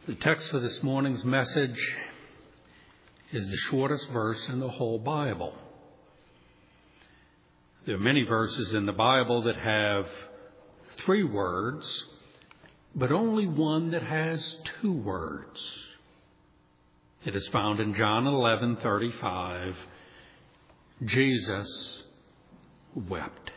The text for this morning's message is the shortest verse in the whole Bible. There are many verses in the Bible that have 3 words, but only one that has 2 words. It is found in John 11:35. Jesus wept.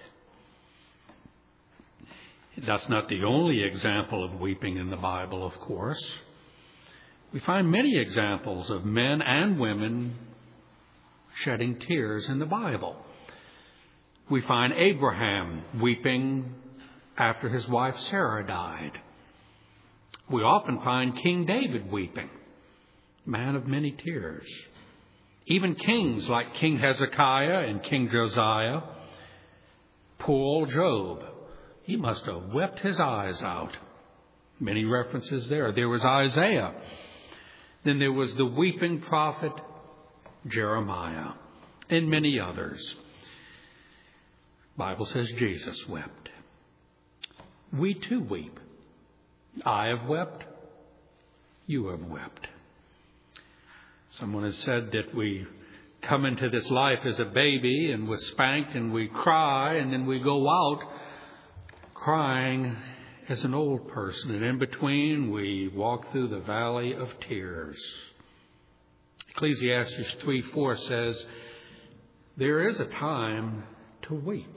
That's not the only example of weeping in the Bible, of course. We find many examples of men and women shedding tears in the Bible. We find Abraham weeping after his wife Sarah died. We often find King David weeping, man of many tears. Even kings like King Hezekiah and King Josiah. Poor old Job, he must have wept his eyes out. Many references there. There was Isaiah. Then there was the weeping prophet Jeremiah and many others. The Bible says Jesus wept. We too weep. I have wept. You have wept. Someone has said that we come into this life as a baby and we're spanked and we cry, and then we go out crying as an old person, and in between we walk through the valley of tears. Ecclesiastes 3:4 says, there is a time to weep.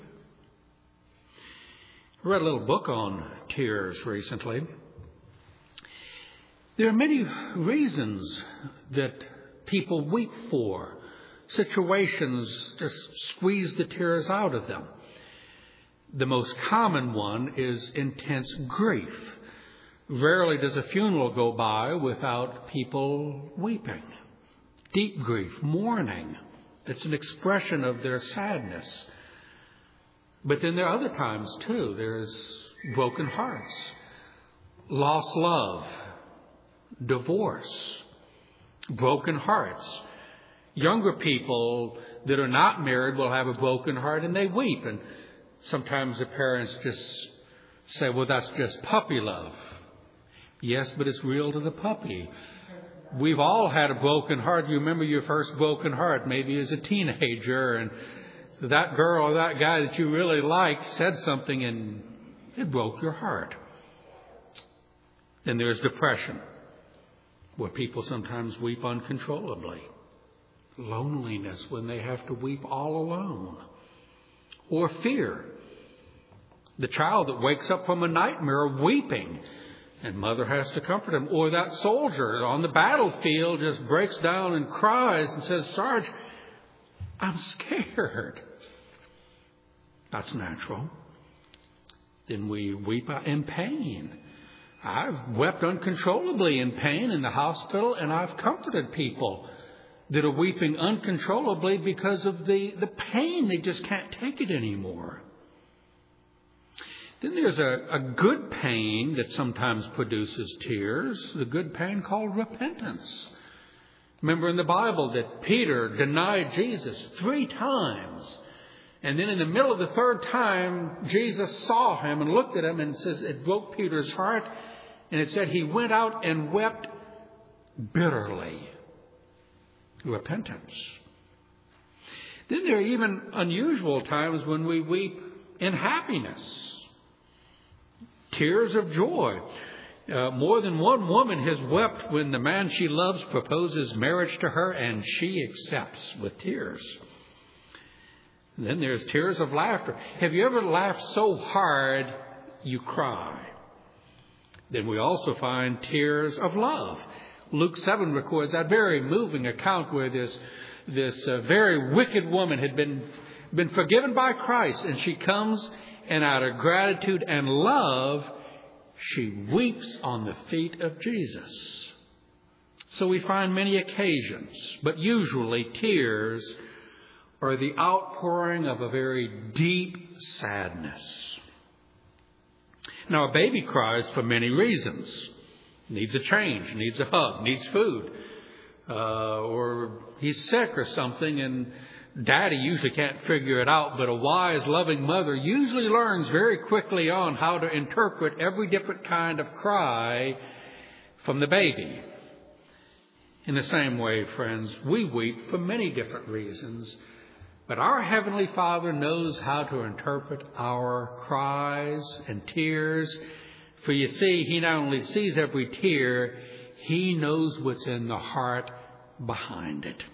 I read a little book on tears recently. There are many reasons that people weep for. Situations just squeeze the tears out of them. The most common one is intense grief. Rarely does a funeral go by without people weeping. Deep grief, mourning. It's an expression of their sadness. But then there are other times too. There's broken hearts, lost love, divorce, broken hearts. Younger people that are not married will have a broken heart and they weep. And sometimes the parents just say, well, that's just puppy love. Yes, but it's real to the puppy. We've all had a broken heart. You remember your first broken heart, maybe as a teenager, and that girl or that guy that you really liked said something and it broke your heart. Then there's depression, where people sometimes weep uncontrollably. Loneliness, when they have to weep all alone. Or fear. The child that wakes up from a nightmare weeping and mother has to comfort him. Or that soldier on the battlefield just breaks down and cries and says, Sarge, I'm scared. That's natural. Then we weep in pain. I've wept uncontrollably in pain in the hospital, and I've comforted people that are weeping uncontrollably because of the pain. They just can't take it anymore. Then there's a good pain that sometimes produces tears, the good pain called repentance. Remember in the Bible that Peter denied Jesus 3 times. And then in the middle of the 3rd time, Jesus saw him and looked at him, and says it broke Peter's heart. And it said he went out and wept bitterly. Repentance. Then there are even unusual times when we weep in happiness. Tears of joy. More than one woman has wept when the man she loves proposes marriage to her and she accepts with tears. And then there's tears of laughter. Have you ever laughed so hard you cry? Then we also find tears of love. Luke 7 records that very moving account where this very wicked woman had been forgiven by Christ, and she comes, and out of gratitude and love, she weeps on the feet of Jesus. So we find many occasions, but usually tears are the outpouring of a very deep sadness. Now, a baby cries for many reasons. Needs a change, needs a hug, needs food, or he's sick or something, and Daddy usually can't figure it out, but a wise, loving mother usually learns very quickly on how to interpret every different kind of cry from the baby. In the same way, friends, we weep for many different reasons, but our Heavenly Father knows how to interpret our cries and tears. For you see, He not only sees every tear, He knows what's in the heart behind it.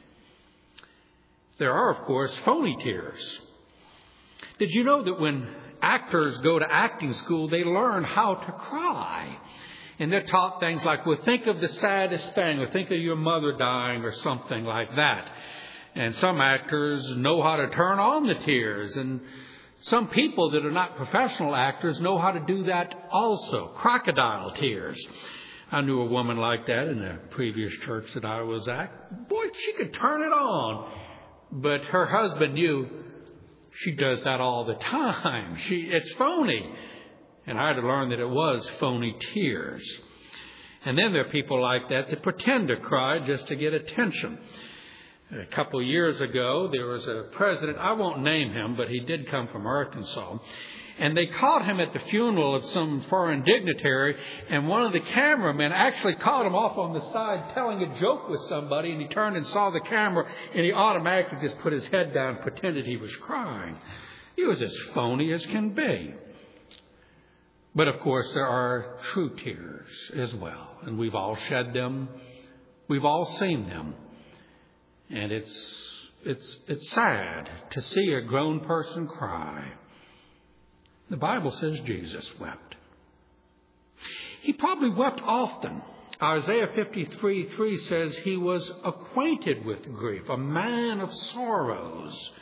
There are, of course, phony tears. Did you know that when actors go to acting school, they learn how to cry? And they're taught things like, well, think of the saddest thing, or think of your mother dying, or something like that. And some actors know how to turn on the tears. And some people that are not professional actors know how to do that also. Crocodile tears. I knew a woman like that in the previous church that I was at. Boy, she could turn it on. But her husband knew she does that all the time. It's phony. And I had to learn that it was phony tears. And then there are people like that pretend to cry just to get attention. A couple of years ago, there was a president, I won't name him, but he did come from Arkansas. And they caught him at the funeral of some foreign dignitary, and one of the cameramen actually caught him off on the side telling a joke with somebody, and he turned and saw the camera, and he automatically just put his head down and pretended he was crying. He was as phony as can be. But of course, there are true tears as well, and we've all shed them. We've all seen them. And it's sad to see a grown person cry. The Bible says Jesus wept. He probably wept often. Isaiah 53:3 says he was acquainted with grief, a man of sorrows.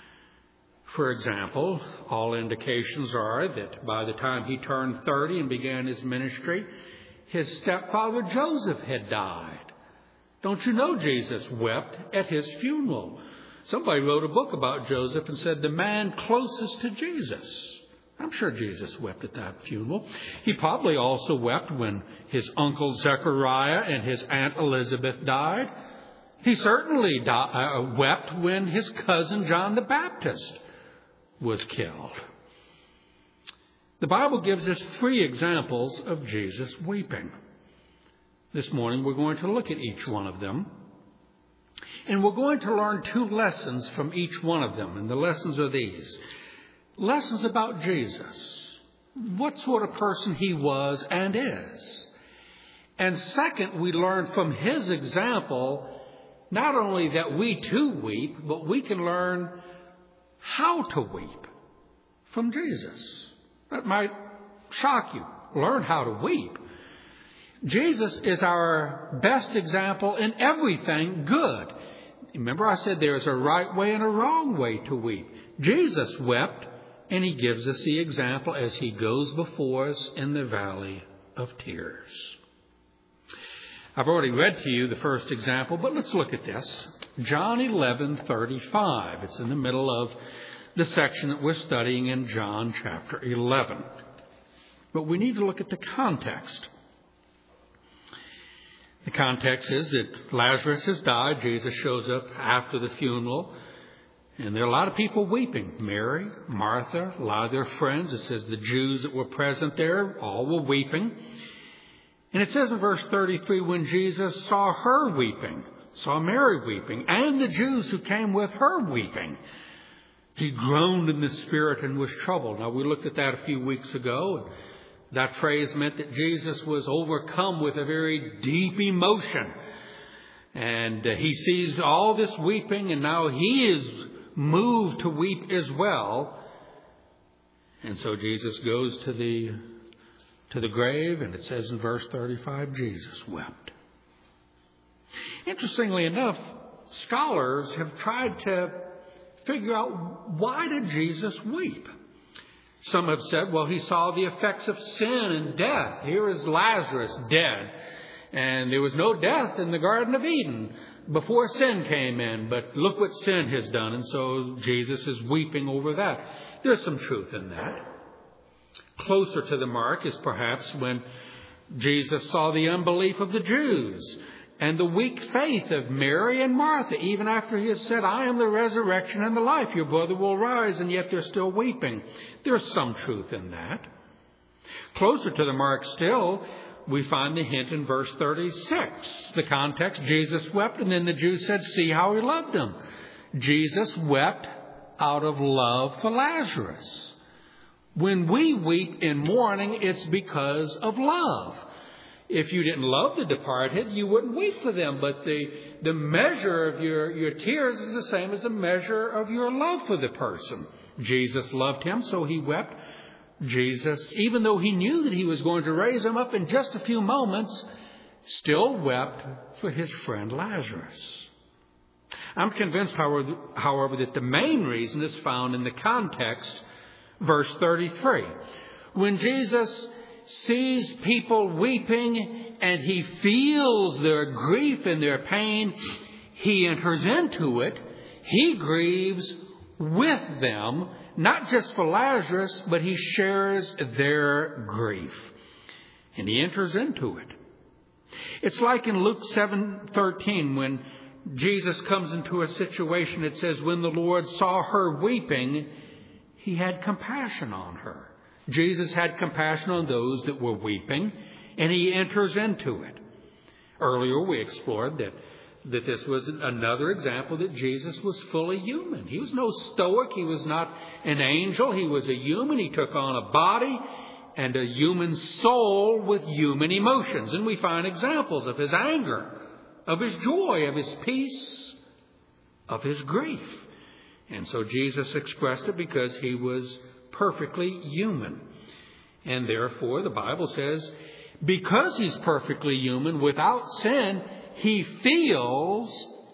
For example, all indications are that by the time he turned 30 and began his ministry, his stepfather Joseph had died. Don't you know Jesus wept at his funeral? Somebody wrote a book about Joseph and said the man closest to Jesus. I'm sure Jesus wept at that funeral. He probably also wept when his uncle Zechariah and his aunt Elizabeth died. He certainly wept when his cousin John the Baptist was killed. The Bible gives us 3 examples of Jesus weeping. This morning we're going to look at each one of them. And we're going to learn 2 lessons from each one of them. And the lessons are these. Lessons about Jesus. What sort of person he was and is. And second, we learn from his example not only that we too weep, but we can learn how to weep from Jesus. That might shock you. Learn how to weep. Jesus is our best example in everything good. Remember I said there is a right way and a wrong way to weep. Jesus wept, and he gives us the example as he goes before us in the valley of tears. I've already read to you the first example, but let's look at this. John 11:35. It's in the middle of the section that we're studying in John chapter 11. But we need to look at the context. The context is that Lazarus has died. Jesus shows up after the funeral. And there are a lot of people weeping. Mary, Martha, a lot of their friends. It says the Jews that were present there, all were weeping. And it says in verse 33, when Jesus saw her weeping, saw Mary weeping, and the Jews who came with her weeping, he groaned in the spirit and was troubled. Now, we looked at that a few weeks ago. That phrase meant that Jesus was overcome with a very deep emotion. And he sees all this weeping, and now he is moved to weep as well. And so Jesus goes to the grave, and it says in verse 35, Jesus wept. Interestingly enough, scholars have tried to figure out, why did Jesus weep? Some have said, well, he saw the effects of sin and death. Here is Lazarus dead. And there was no death in the Garden of Eden before sin came in. But look what sin has done. And so Jesus is weeping over that. There's some truth in that. Closer to the mark is perhaps when Jesus saw the unbelief of the Jews and the weak faith of Mary and Martha, even after he has said, I am the resurrection and the life. Your brother will rise, and yet they're still weeping. There's some truth in that. Closer to the mark still we find the hint in verse 36. The context, Jesus wept, and then the Jews said, see how he loved him. Jesus wept out of love for Lazarus. When we weep in mourning, it's because of love. If you didn't love the departed, you wouldn't weep for them. But the measure of your tears is the same as the measure of your love for the person. Jesus loved him, so he wept. Jesus, even though he knew that he was going to raise him up in just a few moments, still wept for his friend Lazarus. I'm convinced, however, that the main reason is found in the context, verse 33. When Jesus sees people weeping and he feels their grief and their pain, he enters into it. He grieves with them, not just for Lazarus, but he shares their grief. And he enters into it. It's like in Luke 7:13 when Jesus comes into a situation. It says, when the Lord saw her weeping, he had compassion on her. Jesus had compassion on those that were weeping, and he enters into it. Earlier we explored that this was another example that Jesus was fully human. He was no stoic. He was not an angel. He was a human. He took on a body and a human soul with human emotions. And we find examples of his anger, of his joy, of his peace, of his grief. And so Jesus expressed it because he was perfectly human. And therefore, the Bible says, because he's perfectly human, without sin, he feels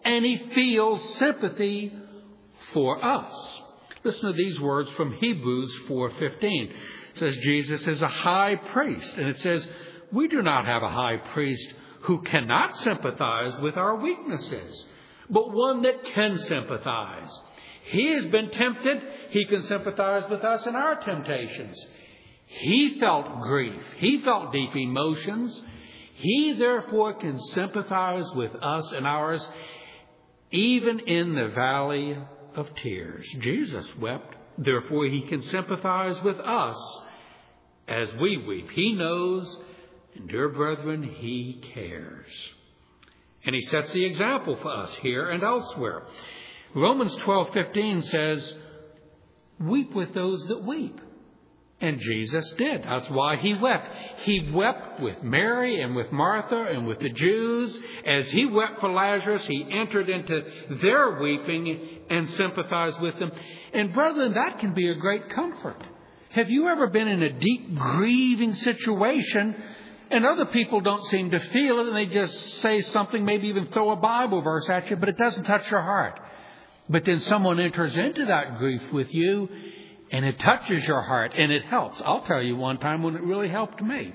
sympathy for us. Listen to these words from Hebrews 4:15. It says Jesus is a high priest. And it says, we do not have a high priest who cannot sympathize with our weaknesses, but one that can sympathize. He has been tempted. He can sympathize with us in our temptations. He felt grief. He felt deep emotions. He, therefore, can sympathize with us and ours, even in the valley of tears. Jesus wept. Therefore, he can sympathize with us as we weep. He knows, and dear brethren, he cares. And he sets the example for us here and elsewhere. Romans 12:15 says, weep with those that weep. And Jesus did. That's why he wept. He wept with Mary and with Martha and with the Jews. As he wept for Lazarus, he entered into their weeping and sympathized with them. And brethren, that can be a great comfort. Have you ever been in a deep grieving situation and other people don't seem to feel it and they just say something, maybe even throw a Bible verse at you, but it doesn't touch your heart? But then someone enters into that grief with you, and it touches your heart, and it helps. I'll tell you one time when it really helped me.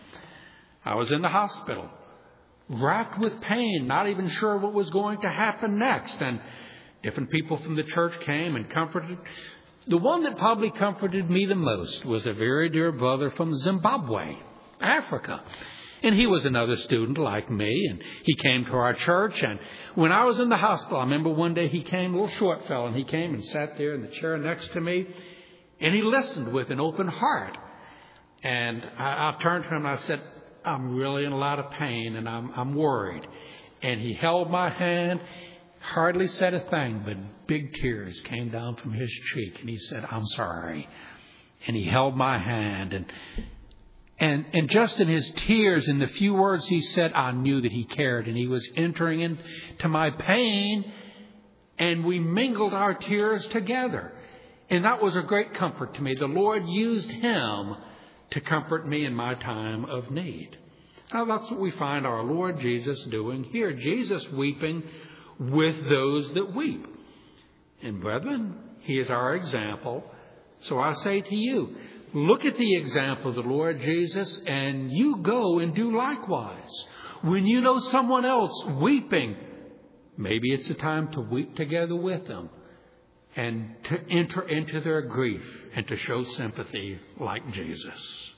I was in the hospital, racked with pain, not even sure what was going to happen next. And different people from the church came and comforted. The one that probably comforted me the most was a very dear brother from Zimbabwe, Africa. And he was another student like me, and he came to our church. And when I was in the hospital, I remember one day he came, a little short fellow, and he came and sat there in the chair next to me. And he listened with an open heart. And I turned to him and I said, I'm really in a lot of pain and I'm worried. And he held my hand, hardly said a thing, but big tears came down from his cheek. And he said, I'm sorry. And he held my hand. And just in his tears, in the few words he said, I knew that he cared. And he was entering into my pain. And we mingled our tears together. And that was a great comfort to me. The Lord used him to comfort me in my time of need. Now, that's what we find our Lord Jesus doing here. Jesus weeping with those that weep. And brethren, he is our example. So I say to you, look at the example of the Lord Jesus and you go and do likewise. When you know someone else weeping, maybe it's a time to weep together with them. And to enter into their grief and to show sympathy like Jesus.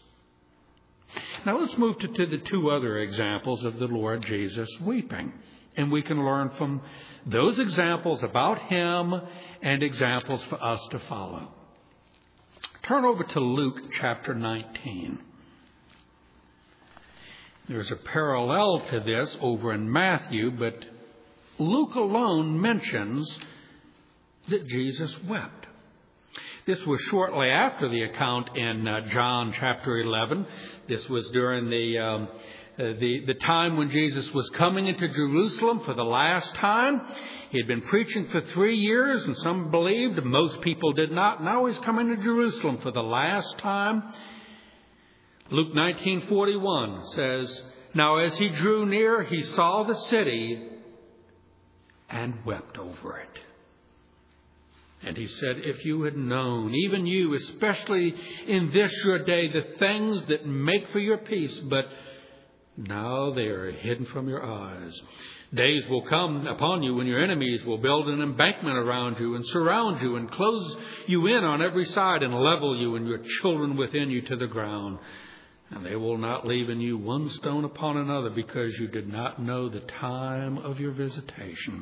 Now let's move to the two other examples of the Lord Jesus weeping. And we can learn from those examples about him and examples for us to follow. Turn over to Luke chapter 19. There's a parallel to this over in Matthew, but Luke alone mentions that Jesus wept. This was shortly after the account in John chapter 11. This was during the time when Jesus was coming into Jerusalem for the last time. He had been preaching for 3 years, and some believed, most people did not. Now he's coming to Jerusalem for the last time. Luke 19:41 says, "Now as he drew near, he saw the city and wept over it. And he said, if you had known, even you, especially in this your day, the things that make for your peace, but now they are hidden from your eyes. Days will come upon you when your enemies will build an embankment around you and surround you and close you in on every side and level you and your children within you to the ground. And they will not leave in you one stone upon another because you did not know the time of your visitation."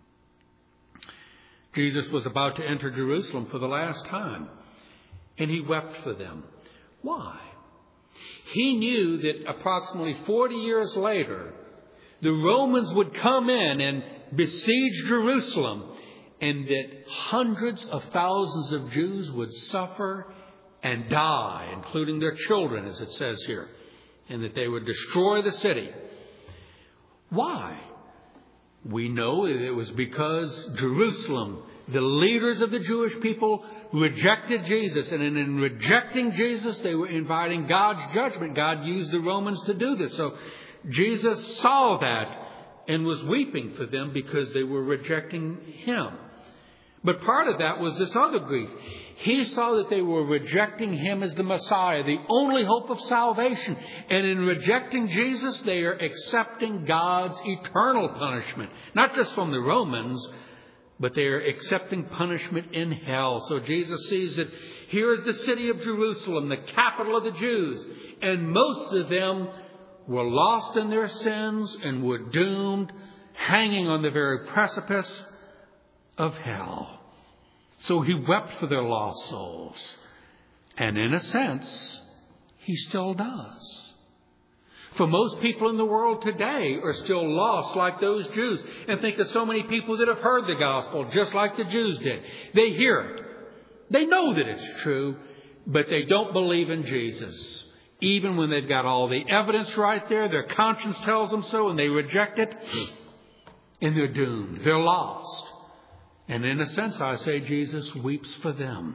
Jesus was about to enter Jerusalem for the last time, and he wept for them. Why? He knew that approximately 40 years later, the Romans would come in and besiege Jerusalem, and that hundreds of thousands of Jews would suffer and die, including their children, as it says here, and that they would destroy the city. Why? We know that it was because Jerusalem, the leaders of the Jewish people, rejected Jesus. And in rejecting Jesus, they were inviting God's judgment. God used the Romans to do this. So Jesus saw that and was weeping for them because they were rejecting him. But part of that was this other grief. He saw that they were rejecting him as the Messiah, the only hope of salvation. And in rejecting Jesus, they are accepting God's eternal punishment. Not just from the Romans, but they are accepting punishment in hell. So Jesus sees that here is the city of Jerusalem, the capital of the Jews. And most of them were lost in their sins and were doomed, hanging on the very precipice of hell. So he wept for their lost souls. And in a sense, he still does. For most people in the world today are still lost like those Jews. And think of so many people that have heard the gospel just like the Jews did. They hear it. They know that it's true, but they don't believe in Jesus. Even when they've got all the evidence right there, their conscience tells them so, and they reject it, and they're doomed. They're lost. And in a sense, I say Jesus weeps for them.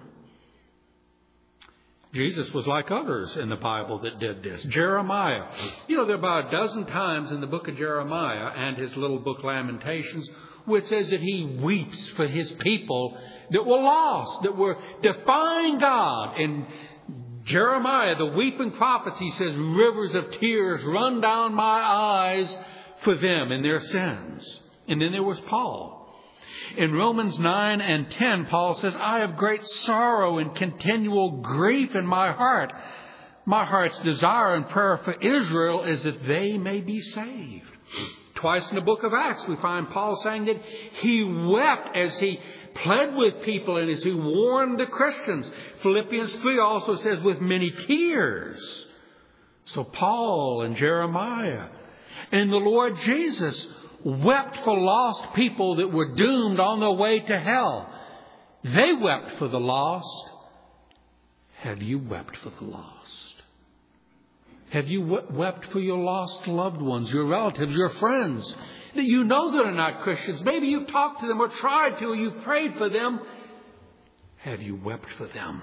Jesus was like others in the Bible that did this. Jeremiah. There are about a dozen times in the book of Jeremiah and his little book Lamentations where it says that he weeps for his people that were lost, that were defying God. In Jeremiah, the weeping prophets, he says, rivers of tears run down my eyes for them and their sins. And then there was Paul. In Romans 9 and 10, Paul says, I have great sorrow and continual grief in my heart. My heart's desire and prayer for Israel is that they may be saved. Twice in the book of Acts, we find Paul saying that he wept as he pled with people and as he warned the Christians. Philippians 3 also says with many tears. So Paul and Jeremiah and the Lord Jesus wept for lost people that were doomed on their way to hell. They wept for the lost. Have you wept for the lost? Have you wept for your lost loved ones, your relatives, your friends that you know that are not Christians? Maybe you've talked to them or tried to, or you've prayed for them. Have you wept for them?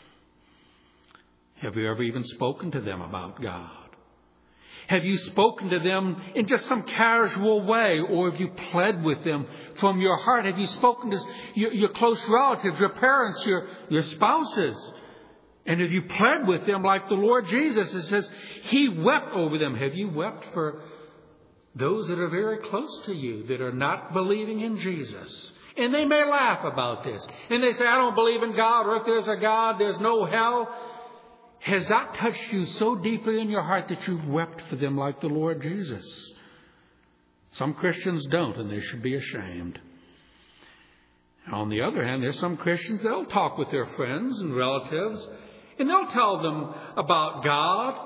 Have you ever even spoken to them about God? Have you spoken to them in just some casual way, or have you pled with them from your heart? Have you spoken to your close relatives, your parents, your spouses? And have you pled with them like the Lord Jesus? It says he wept over them. Have you wept for those that are very close to you that are not believing in Jesus? And they may laugh about this. And they say, I don't believe in God, or if there's a God, there's no hell. Has that touched you so deeply in your heart that you've wept for them like the Lord Jesus? Some Christians don't, and they should be ashamed. On the other hand, there's some Christians, they'll talk with their friends and relatives, and they'll tell them about God,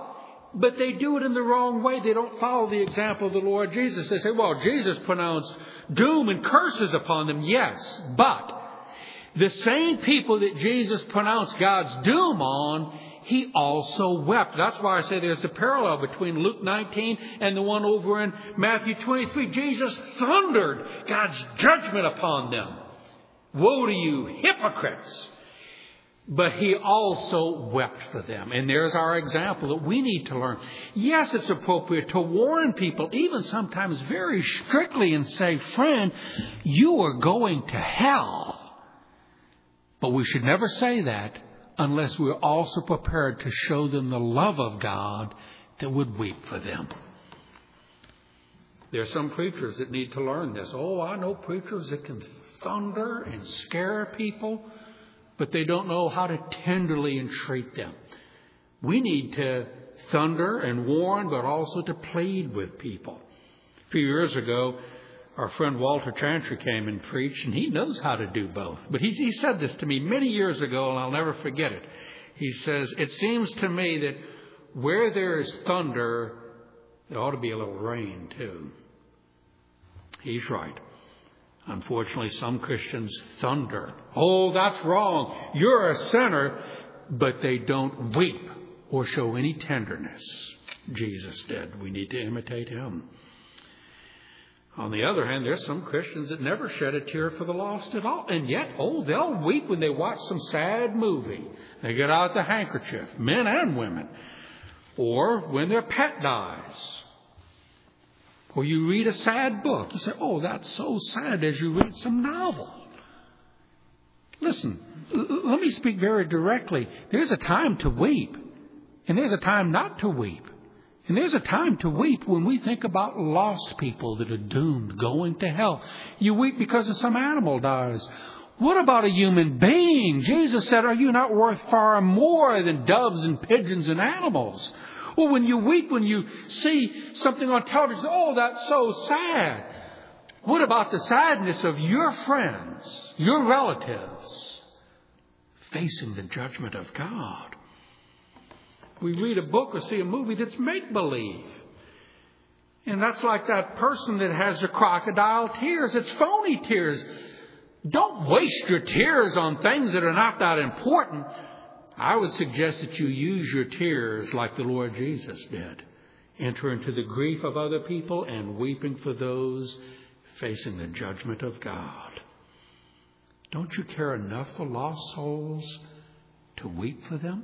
But they do it in the wrong way. They don't follow the example of the Lord Jesus. They say, well, Jesus pronounced doom and curses upon them. Yes, but the same people that Jesus pronounced God's doom on, He also wept. That's why I say there's a parallel between Luke 19 and the one over in Matthew 23. Jesus thundered God's judgment upon them. Woe to you, hypocrites! But He also wept for them. And there's our example that we need to learn. Yes, it's appropriate to warn people, even sometimes very strictly, and say, friend, you are going to hell. But we should never say that unless we're also prepared to show them the love of God that would weep for them. There are some preachers that need to learn this. Oh, I know preachers that can thunder and scare people, but they don't know how to tenderly entreat them. We need to thunder and warn, but also to plead with people. A few years ago, our friend Walter Chantry came and preached, and he knows how to do both. But he said this to me many years ago, and I'll never forget it. He says, it seems to me that where there is thunder, there ought to be a little rain too. He's right. Unfortunately, some Christians thunder. Oh, that's wrong. You're a sinner. But they don't weep or show any tenderness. Jesus did. We need to imitate Him. On the other hand, there's some Christians that never shed a tear for the lost at all. And yet, they'll weep when they watch some sad movie. They get out the handkerchief, men and women. Or when their pet dies. Or you read a sad book. You say, oh, that's so sad, as you read some novel. Listen, let me speak very directly. There's a time to weep. And there's a time not to weep. And there's a time to weep when we think about lost people that are doomed, going to hell. You weep because some animal dies. What about a human being? Jesus said, are you not worth far more than doves and pigeons and animals? Well, when you weep, when you see something on television, oh, that's so sad. What about the sadness of your friends, your relatives, facing the judgment of God? We read a book or see a movie that's make-believe. And that's like that person that has the crocodile tears. It's phony tears. Don't waste your tears on things that are not that important. I would suggest that you use your tears like the Lord Jesus did. Enter into the grief of other people and weeping for those facing the judgment of God. Don't you care enough for lost souls to weep for them?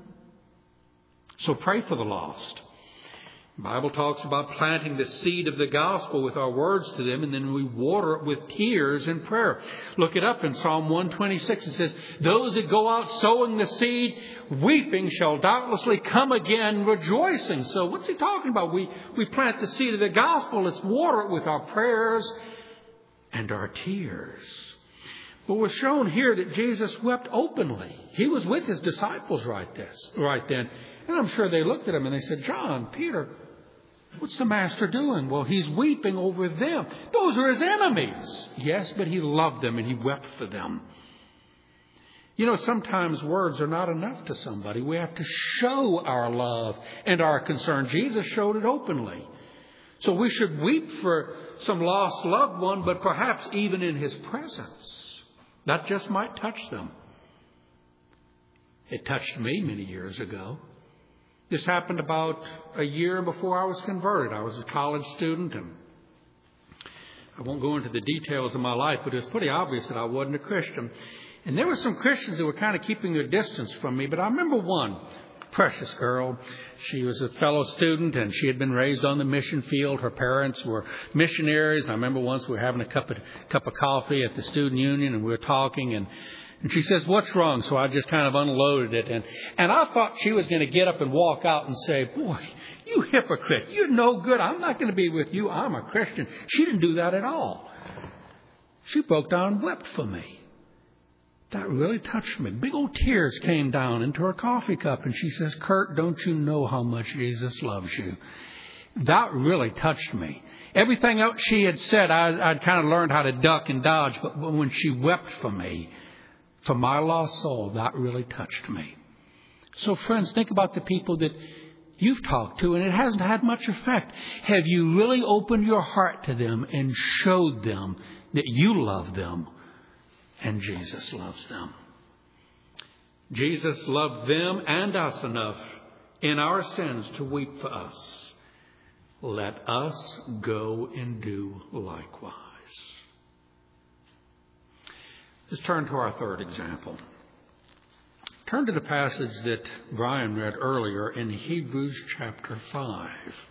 So pray for the lost. The Bible talks about planting the seed of the gospel with our words to them, and then we water it with tears and prayer. Look it up in Psalm 126. It says, those that go out sowing the seed, weeping, shall doubtlessly come again rejoicing. So what's he talking about? We plant the seed of the gospel. Let's water it with our prayers and our tears. But we're shown here that Jesus wept openly. He was with His disciples right then. And I'm sure they looked at Him and they said, John, Peter, what's the Master doing? Well, He's weeping over them. Those are His enemies. Yes, but He loved them and He wept for them. You know, sometimes words are not enough to somebody. We have to show our love and our concern. Jesus showed it openly. So we should weep for some lost loved one, but perhaps even in His presence. That just might touch them. It touched me many years ago. This happened about a year before I was converted. I was a college student, and I won't go into the details of my life, but it was pretty obvious that I wasn't a Christian. And there were some Christians that were kind of keeping their distance from me, but I remember one precious girl. She was a fellow student, and she had been raised on the mission field. Her parents were missionaries. I remember once we were having a cup of coffee at the student union, and we were talking, and she says, what's wrong? So I just kind of unloaded it. And I thought she was going to get up and walk out and say, boy, you hypocrite. You're no good. I'm not going to be with you. I'm a Christian. She didn't do that at all. She broke down and wept for me. That really touched me. Big old tears came down into her coffee cup. And she says, Kurt, don't you know how much Jesus loves you? That really touched me. Everything else she had said, I'd kind of learned how to duck and dodge. But when she wept for me, for my lost soul, that really touched me. So friends, think about the people that you've talked to, and it hasn't had much effect. Have you really opened your heart to them and showed them that you love them and Jesus loves them? Jesus loved them and us enough in our sins to weep for us. Let us go and do likewise. Let's turn to our third example. Turn to the passage that Brian read earlier in Hebrews chapter 5.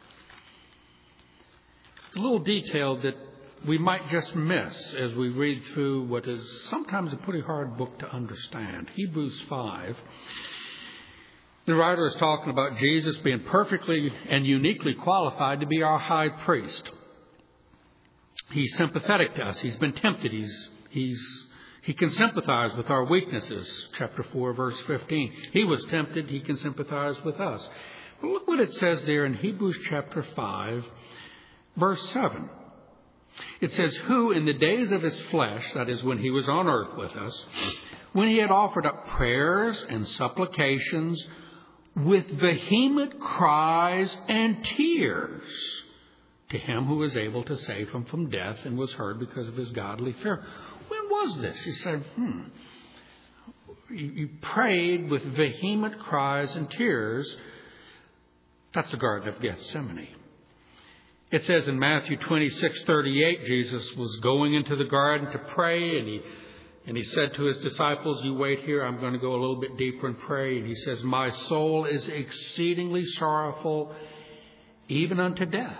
It's a little detail that we might just miss as we read through what is sometimes a pretty hard book to understand. Hebrews 5. The writer is talking about Jesus being perfectly and uniquely qualified to be our high priest. He's sympathetic to us. He's been tempted. He can sympathize with our weaknesses. Chapter 4, verse 15. He was tempted. He can sympathize with us. But look what it says there in Hebrews chapter 5, verse 7. It says, who in the days of his flesh, that is when he was on earth with us, when he had offered up prayers and supplications with vehement cries and tears to him who was able to save him from death and was heard because of his godly fear. When was this? He said, You prayed with vehement cries and tears. That's the Garden of Gethsemane. It says in Matthew 26:38, Jesus was going into the garden to pray, and he said to his disciples, you wait here, I'm going to go a little bit deeper and pray. And he says, my soul is exceedingly sorrowful, even unto death.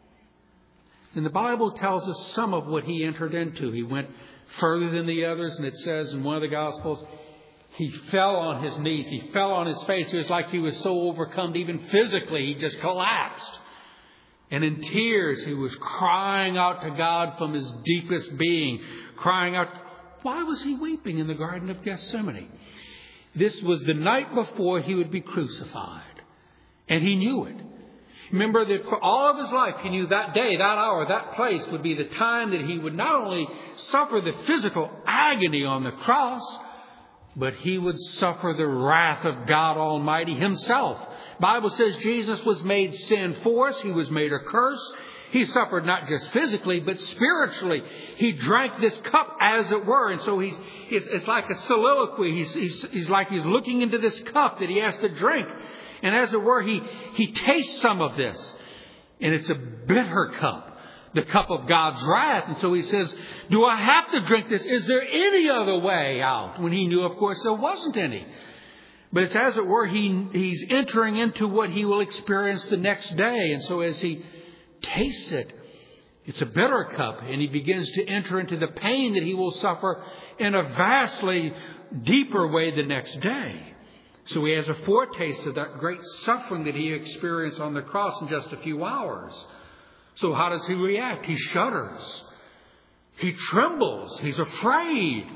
And the Bible tells us some of what he entered into. He went further than the others, and it says in one of the Gospels, he fell on his knees. He fell on his face. It was like he was so overcome, even physically, he just collapsed. And in tears, he was crying out to God from his deepest being, crying out. Why was he weeping in the Garden of Gethsemane? This was the night before he would be crucified. And he knew it. Remember that for all of his life, he knew that day, that hour, that place would be the time that he would not only suffer the physical agony on the cross, but he would suffer the wrath of God Almighty himself. The Bible says Jesus was made sin for us. He was made a curse. He suffered not just physically, but spiritually. He drank this cup, as it were. And so it's like a soliloquy. He's like he's looking into this cup that he has to drink. And as it were, he tastes some of this. And it's a bitter cup, the cup of God's wrath. And so he says, do I have to drink this? Is there any other way out? When he knew, of course, there wasn't any. But it's as it were, he's entering into what he will experience the next day. And so as he tastes it, it's a bitter cup. And he begins to enter into the pain that he will suffer in a vastly deeper way the next day. So he has a foretaste of that great suffering that he experienced on the cross in just a few hours. So how does he react? He shudders. He trembles. He's afraid.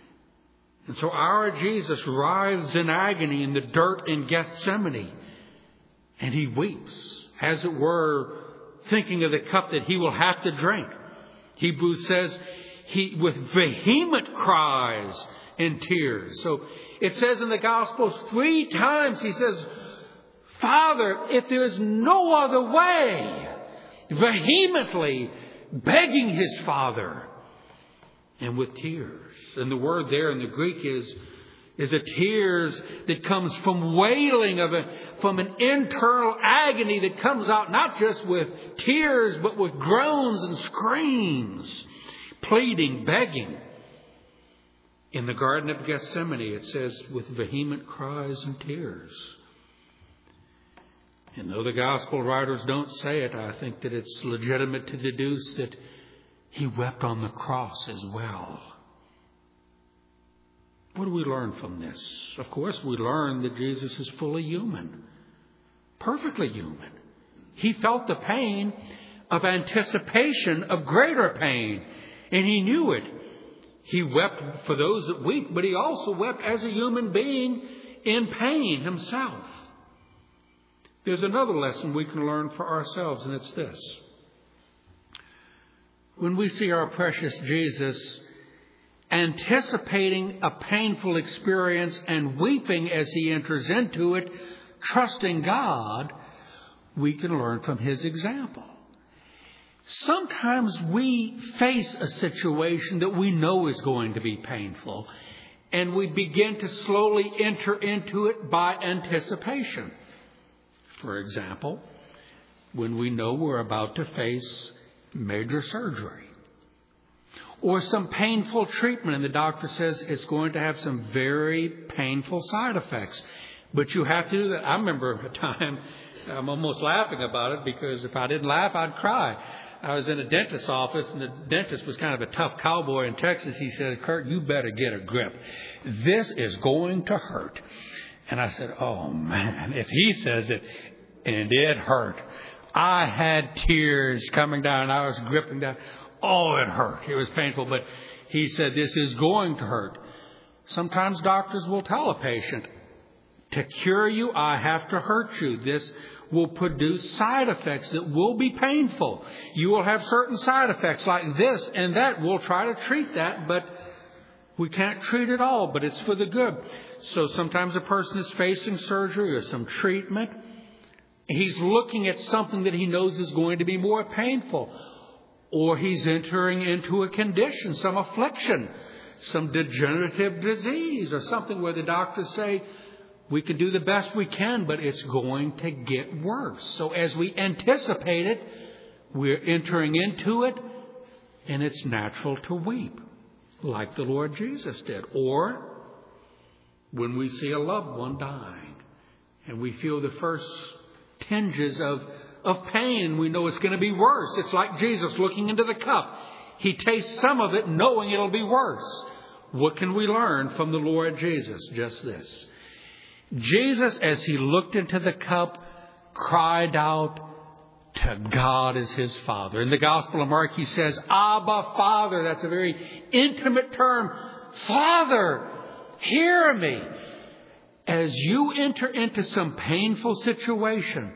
And so our Jesus writhes in agony in the dirt in Gethsemane. And he weeps, as it were, thinking of the cup that he will have to drink. Hebrews says, he with vehement cries and tears. So it says in the Gospels 3 times, he says, Father, if there is no other way, vehemently begging his Father, and with tears. And the word there in the Greek is a tears that comes from wailing from an internal agony that comes out not just with tears, but with groans and screams, pleading, begging. In the Garden of Gethsemane, it says, with vehement cries and tears. And though the gospel writers don't say it, I think that it's legitimate to deduce that he wept on the cross as well. What do we learn from this? Of course, we learn that Jesus is fully human, perfectly human. He felt the pain of anticipation of greater pain, and he knew it. He wept for those that weep, but he also wept as a human being in pain himself. There's another lesson we can learn for ourselves, and it's this. When we see our precious Jesus anticipating a painful experience and weeping as he enters into it, trusting God, we can learn from his example. Sometimes we face a situation that we know is going to be painful, and we begin to slowly enter into it by anticipation. For example, when we know we're about to face major surgery or some painful treatment, and the doctor says it's going to have some very painful side effects, but you have to do that. I remember a time, I'm almost laughing about it, because if I didn't laugh, I'd cry. I was in a dentist's office, and the dentist was kind of a tough cowboy in Texas. He said, "Kurt, you better get a grip. This is going to hurt." And I said, "Oh, man, if he says it," and it hurt. I had tears coming down. I was gripping down. Oh, it hurt. It was painful. But he said, "This is going to hurt." Sometimes doctors will tell a patient, "To cure you, I have to hurt you. This will produce side effects that will be painful. You will have certain side effects like this and that. We'll try to treat that, but we can't treat it all, but it's for the good." So sometimes a person is facing surgery or some treatment. He's looking at something that he knows is going to be more painful. Or he's entering into a condition, some affliction, some degenerative disease, or something where the doctors say, "We can do the best we can, but it's going to get worse." So as we anticipate it, we're entering into it, and it's natural to weep, like the Lord Jesus did. Or when we see a loved one dying, and we feel the first tinges of pain, we know it's going to be worse. It's like Jesus looking into the cup. He tastes some of it knowing it'll be worse. What can we learn from the Lord Jesus? Just this. Jesus, as he looked into the cup, cried out to God as his Father. In the Gospel of Mark, he says, "Abba, Father." That's a very intimate term. "Father, hear me." As you enter into some painful situation,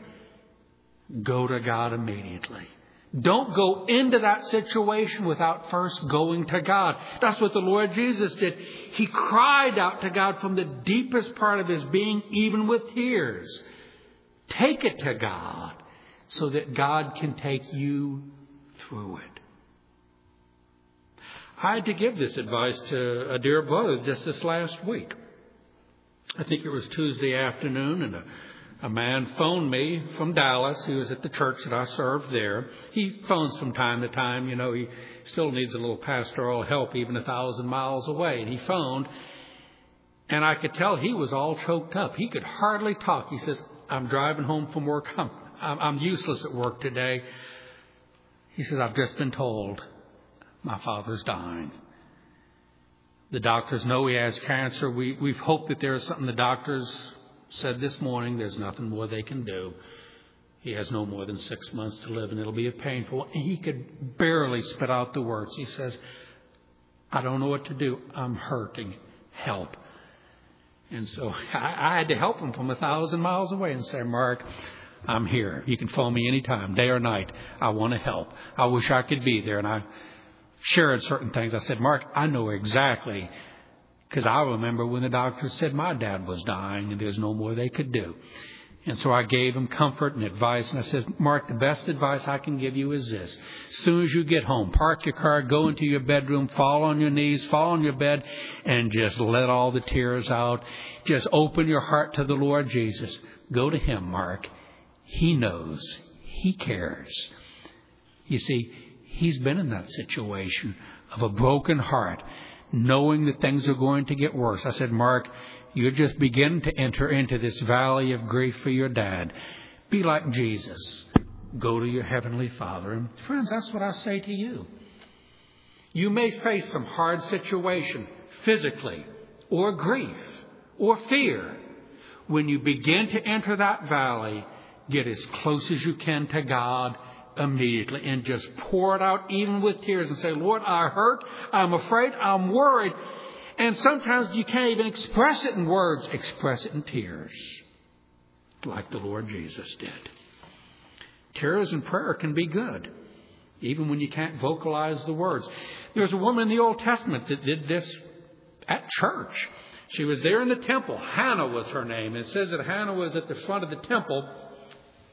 go to God immediately. Don't go into that situation without first going to God. That's what the Lord Jesus did. He cried out to God from the deepest part of his being, even with tears. Take it to God so that God can take you through it. I had to give this advice to a dear brother just this last week. I think it was Tuesday afternoon, and a man phoned me from Dallas. He was at the church that I served there. He phones from time to time. You know, he still needs a little pastoral help, even 1,000 miles away. And he phoned, and I could tell he was all choked up. He could hardly talk. He says, "I'm driving home from work. I'm useless at work today." He says, "I've just been told my father's dying. The doctors know he has cancer. We've hoped that there's something the doctors said this morning. There's nothing more they can do. He has no more than 6 months to live, and it'll be painful." And he could barely spit out the words. He says, "I don't know what to do. I'm hurting. Help." And so I had to help him from 1,000 miles away and say, "Mark, I'm here. You can phone me anytime, day or night. I want to help. I wish I could be there." And I shared certain things. I said, "Mark, I know exactly, because I remember when the doctor said my dad was dying and there's no more they could do." And so I gave him comfort and advice. And I said, "Mark, the best advice I can give you is this. As soon as you get home, park your car, go into your bedroom, fall on your knees, fall on your bed, and just let all the tears out. Just open your heart to the Lord Jesus. Go to him, Mark. He knows. He cares." You see, he's been in that situation of a broken heart, knowing that things are going to get worse. I said, "Mark, you're just beginning to enter into this valley of grief for your dad. Be like Jesus. Go to your Heavenly Father." And friends, that's what I say to you. You may face some hard situation, physically, or grief, or fear. When you begin to enter that valley, get as close as you can to God immediately and just pour it out, even with tears, and say, "Lord, I hurt, I'm afraid, I'm worried." And sometimes you can't even express it in words. Express it in tears, like the Lord Jesus did. Tears and prayer can be good, even when you can't vocalize the words. There's a woman in the Old Testament that did this at church. She was there in the temple. Hannah was her name. It says that Hannah was at the front of the temple,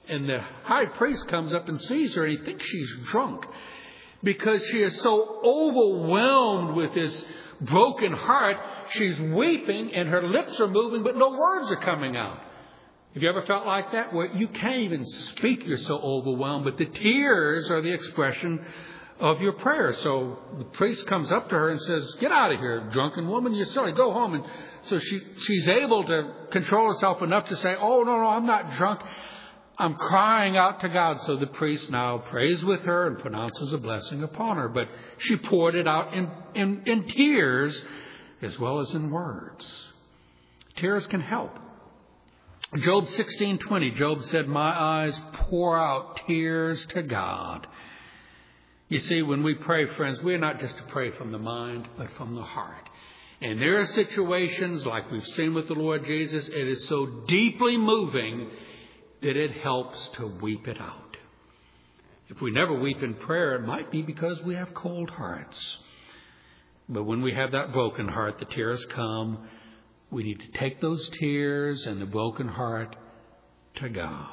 And the high priest comes up and sees her, and he thinks she's drunk because she is so overwhelmed with this broken heart. She's weeping and her lips are moving, but no words are coming out. Have you ever felt like that? Where you can't even speak, you're so overwhelmed, but the tears are the expression of your prayer. So the priest comes up to her and says, "Get out of here, drunken woman, you're silly, go home." And so she's able to control herself enough to say, "Oh, no, I'm not drunk. I'm crying out to God." So the priest now prays with her and pronounces a blessing upon her. But she poured it out in tears as well as in words. Tears can help. Job 16:20, Job said, "My eyes pour out tears to God." You see, when we pray, friends, we're not just to pray from the mind, but from the heart. And there are situations like we've seen with the Lord Jesus, it is so deeply moving that it helps to weep it out. If we never weep in prayer, it might be because we have cold hearts. But when we have that broken heart, the tears come. We need to take those tears and the broken heart to God.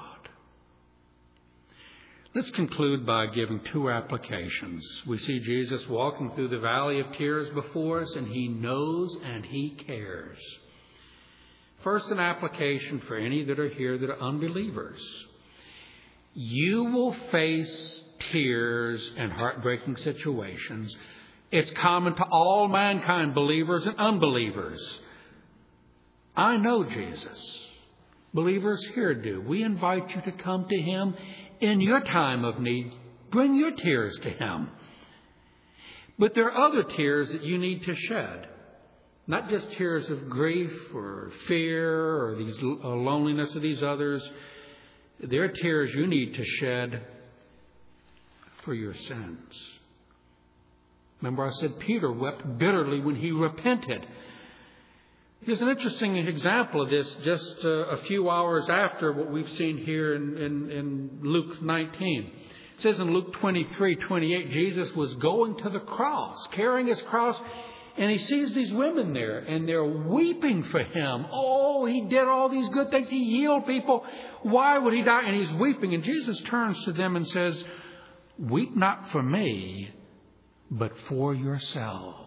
Let's conclude by giving two applications. We see Jesus walking through the valley of tears before us, and He knows and He cares. First, an application for any that are here that are unbelievers. You will face tears and heartbreaking situations. It's common to all mankind, believers and unbelievers. I know Jesus. Believers here do. We invite you to come to Him in your time of need. Bring your tears to Him. But there are other tears that you need to shed. Not just tears of grief or fear or these loneliness of these others. There are tears you need to shed for your sins. Remember I said Peter wept bitterly when he repented. Here's an interesting example of this just a few hours after what we've seen here in Luke 19. It says in Luke 23:28, Jesus was going to the cross, carrying His cross, and He sees these women there, and they're weeping for Him. Oh, He did all these good things. He healed people. Why would He die? And He's weeping. And Jesus turns to them and says, "Weep not for me, but for yourselves."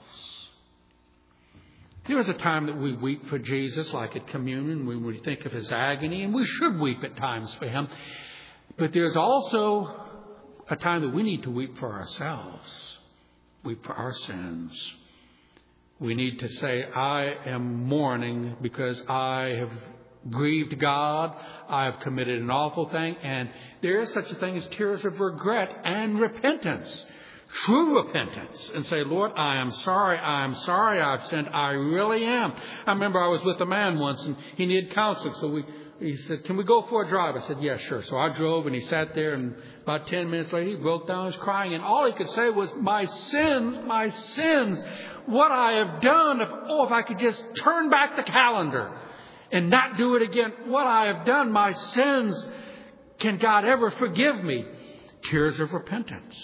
There is a time that we weep for Jesus, like at communion, when we think of His agony, and we should weep at times for Him. But there's also a time that we need to weep for ourselves, weep for our sins. We need to say, "I am mourning because I have grieved God. I have committed an awful thing." And there is such a thing as tears of regret and repentance. True repentance, and say, "Lord, I am sorry I've sinned. I really am." I remember I was with a man once and he needed counseling. So he said, "Can we go for a drive?" I said, "Yeah, sure." So I drove and he sat there, and about 10 minutes later he broke down, he was crying, and all he could say was, my sins, what I have done. If I could just turn back the calendar and not do it again, what I have done, my sins, can God ever forgive me? Tears of repentance.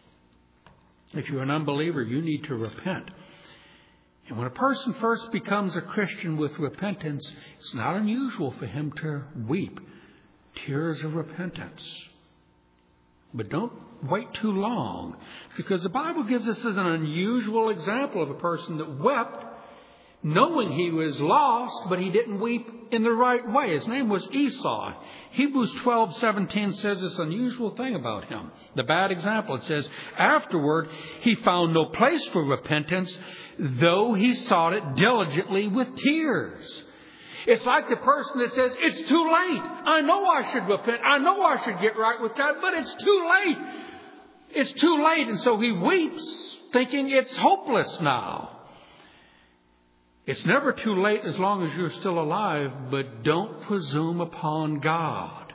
If you're an unbeliever, you need to repent. And when a person first becomes a Christian with repentance, it's not unusual for him to weep tears of repentance. But don't wait too long, because the Bible gives us as an unusual example of a person that wept knowing he was lost, but he didn't weep in the right way. His name was Esau. Hebrews 12:17 says this unusual thing about him. The bad example. It says, "Afterward, he found no place for repentance, though he sought it diligently with tears." It's like the person that says, "It's too late. I know I should repent. I know I should get right with God, but it's too late. It's too late." And so he weeps, thinking it's hopeless now. It's never too late as long as you're still alive, but don't presume upon God.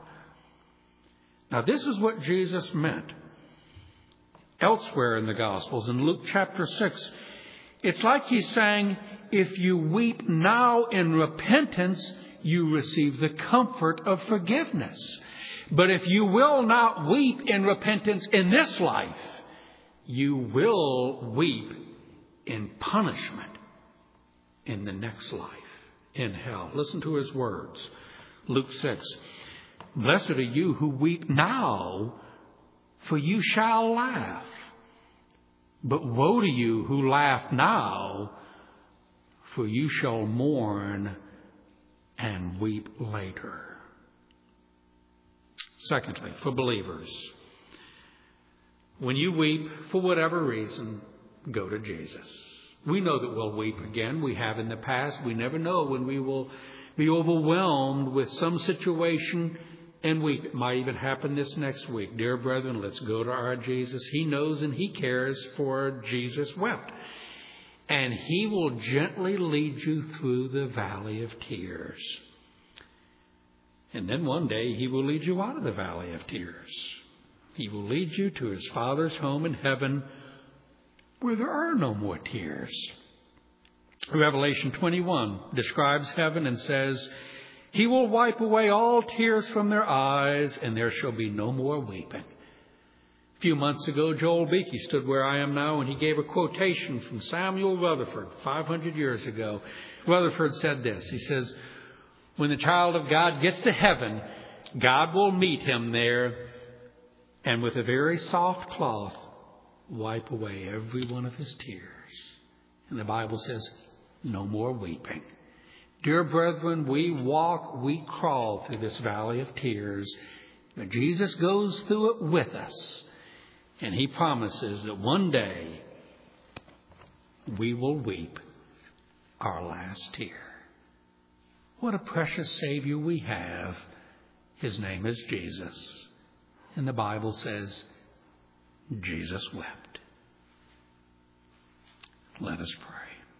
Now, this is what Jesus meant. Elsewhere in the Gospels, in Luke chapter 6, it's like He's saying, if you weep now in repentance, you receive the comfort of forgiveness. But if you will not weep in repentance in this life, you will weep in punishment in the next life, in hell. Listen to His words. Luke 6. Blessed are you who weep now, for you shall laugh. But woe to you who laugh now, for you shall mourn and weep later. Secondly, for believers, when you weep, for whatever reason, go to Jesus. We know that we'll weep again. We have in the past. We never know when we will be overwhelmed with some situation and weep. It might even happen this next week. Dear brethren, let's go to our Jesus. He knows and He cares, for Jesus wept. And He will gently lead you through the valley of tears. And then one day He will lead you out of the valley of tears. He will lead you to His Father's home in heaven, where there are no more tears. Revelation 21 describes heaven and says, He will wipe away all tears from their eyes, and there shall be no more weeping. A few months ago, Joel Beakey stood where I am now, and he gave a quotation from Samuel Rutherford 500 years ago. Rutherford said this. He says, when the child of God gets to heaven, God will meet him there, and with a very soft cloth, wipe away every one of his tears. And the Bible says, no more weeping. Dear brethren, we walk, we crawl through this valley of tears, but Jesus goes through it with us. And He promises that one day we will weep our last tear. What a precious Savior we have. His name is Jesus. And the Bible says, Jesus wept. Let us pray.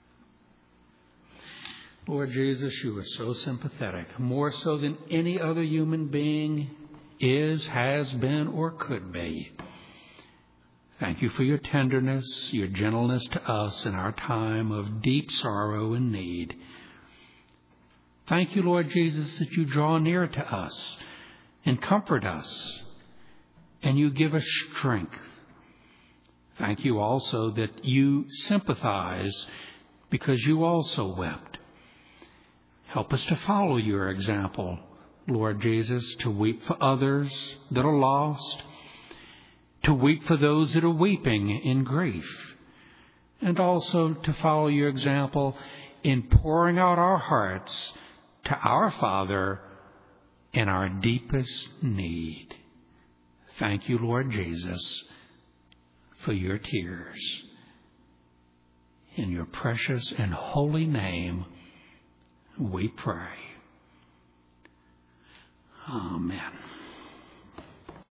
Lord Jesus, You are so sympathetic, more so than any other human being is, has been, or could be. Thank You for Your tenderness, Your gentleness to us in our time of deep sorrow and need. Thank You, Lord Jesus, that You draw near to us and comfort us, and You give us strength. Thank You also that You sympathize because You also wept. Help us to follow Your example, Lord Jesus, to weep for others that are lost, to weep for those that are weeping in grief, and also to follow Your example in pouring out our hearts to our Father in our deepest need. Thank You, Lord Jesus, for Your tears. In Your precious and holy name, we pray. Amen.